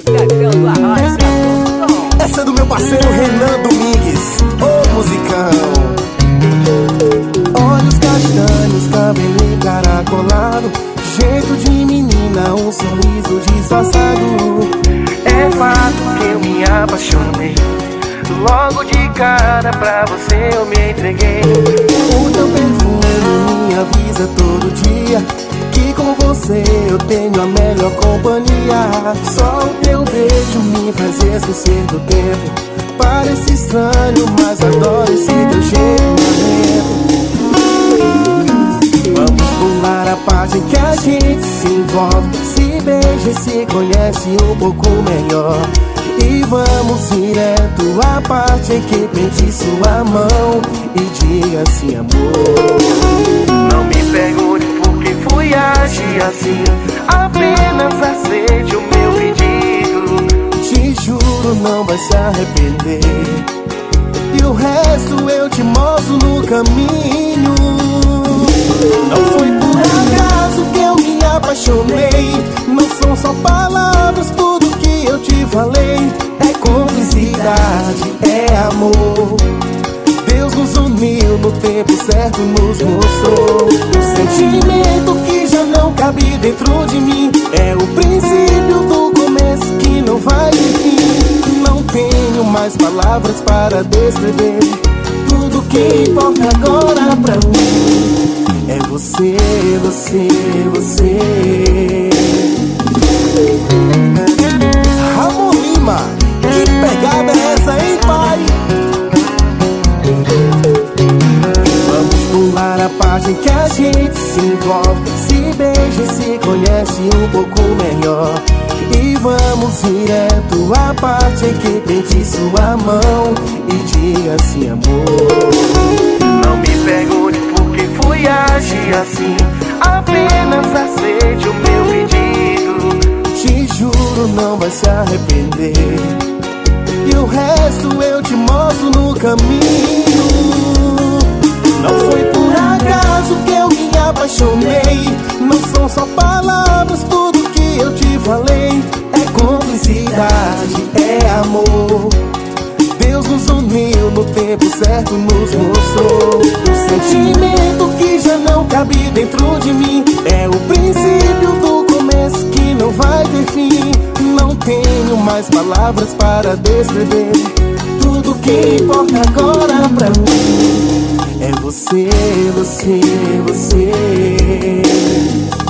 Escrevendo a roça. Essa é do meu parceiro Renan Domingues, ô musicão. Olhos castanhos, cabelo encaracolado, jeito de menina, um sorriso disfarçado. É fato que eu me apaixonei, logo de cara pra você eu me entreguei. O teu perfume me avisa todo dia que com você eu tenho a melhor companhia. Só o teu beijo me faz esquecer do tempo. Parece estranho, mas adoro esse teu jeito maneiro. Vamos pular a parte em que a gente se envolve, se beija e se conhece um pouco melhor. E vamos direto à parte em que perdi sua mão e diga assim, amor. Não me pergunte por que fui agir assim, apenas aceite o meu pedido. Te juro, não vai se arrepender, e o resto eu te mostro no caminho. Não foi por acaso que eu me apaixonei, não são só palavras tudo que eu te falei. É cumplicidade, é amor. Deus nos uniu no tempo certo, nos mostrou um sentimento que já não cabe dentro de mim. É o princípio do começo que não vai ter fim. Não tenho mais palavras para descrever. Tudo que importa agora pra mim é você, você, você. Ramon Lima, que pegada é essa, hein, pai? Vamos pular a parte em que a gente se envolve, se beija e se conhece um pouco melhor. E vamos direto à parte em que perdi sua mão e diga assim, amor. Não me pergunte por que fui agir assim, apenas aceite o meu pedido. Te juro, não vai se arrepender, e o resto eu te mostro no caminho. Não foi por acaso que eu me apaixonei, não são só palavras tudo que eu te falei. É cumplicidade, é amor. Deus nos uniu no tempo certo, nos mostrou um sentimento que já não cabe dentro de mim. É o princípio do começo que não vai ter fim. Não tenho mais palavras para descrever. Tudo que importa agora pra mim é você, você, você.